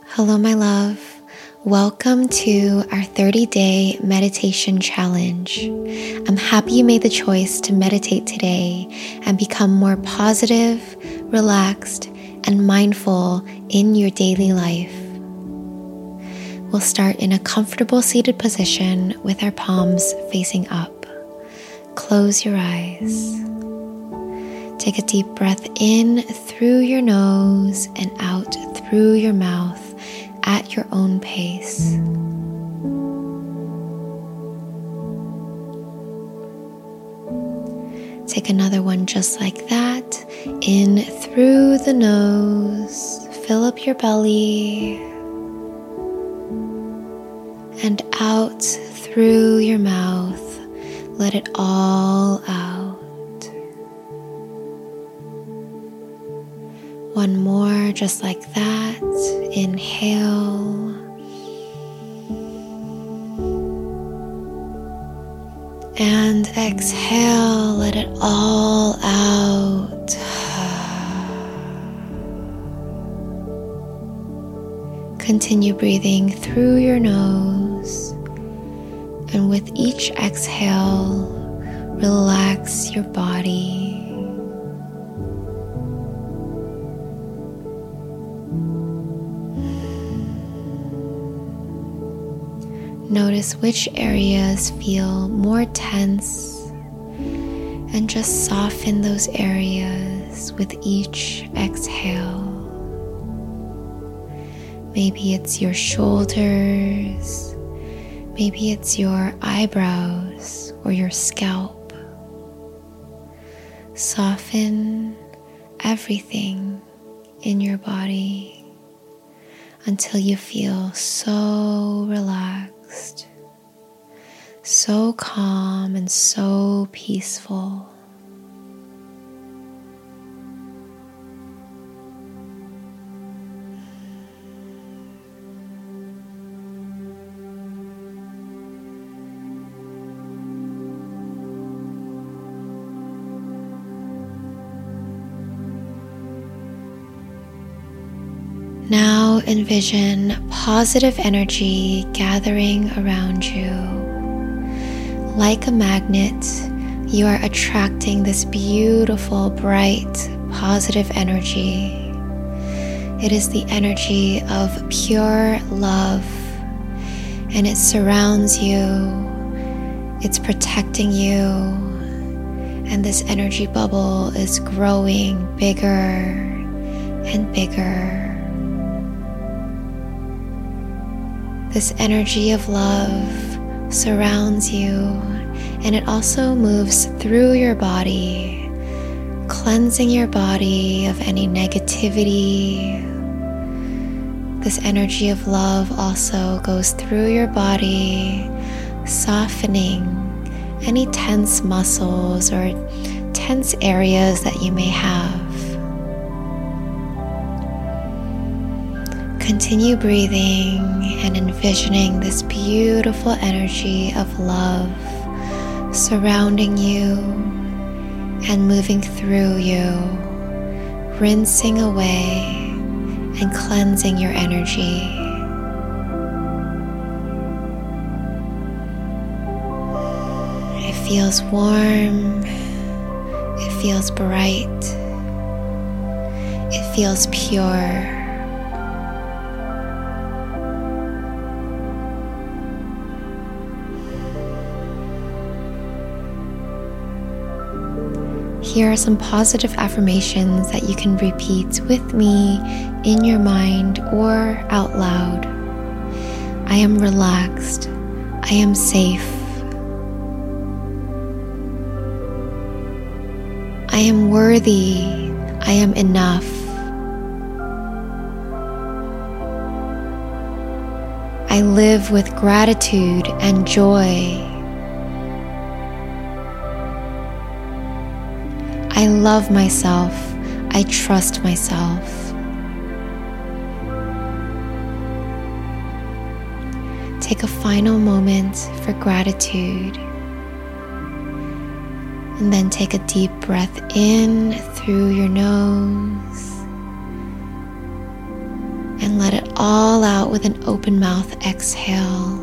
Hello, my love. Welcome to our 30-day meditation challenge. I'm happy you made the choice to meditate today and become more positive, relaxed, and mindful in your daily life. We'll start in a comfortable seated position with our palms facing up. Close your eyes. Take a deep breath in through your nose and out through your mouth at your own pace. Take another one just like that. In through the nose, fill up your belly, and out through your mouth. Let it all out. One more just like that. Inhale. And exhale, let it all out. Continue breathing through your nose. And with each exhale, relax your body. Notice which areas feel more tense and just soften those areas with each exhale. Maybe it's your shoulders, maybe it's your eyebrows or your scalp. Soften everything in your body until you feel so relaxed, so calm and so peaceful. Now envision positive energy gathering around you. Like a magnet, you are attracting this beautiful, bright, positive energy. It is the energy of pure love, and it surrounds you. It's protecting you, and this energy bubble is growing bigger and bigger. This energy of love surrounds you, and it also moves through your body, cleansing your body of any negativity. This energy of love also goes through your body, softening any tense muscles or tense areas that you may have. Continue breathing and envisioning this beautiful energy of love surrounding you and moving through you, rinsing away and cleansing your energy. It feels warm, it feels bright, it feels pure. Here are some positive affirmations that you can repeat with me in your mind or out loud. I am relaxed. I am safe. I am worthy. I am enough. I live with gratitude and joy. I love myself. I trust myself. Take a final moment for gratitude. And then take a deep breath in through your nose and let it all out with an open mouth exhale.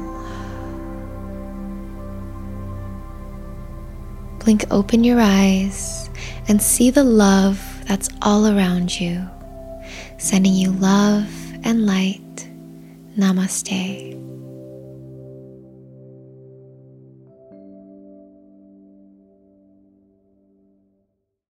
Blink open your eyes and see the love that's all around you, sending you love and light. Namaste.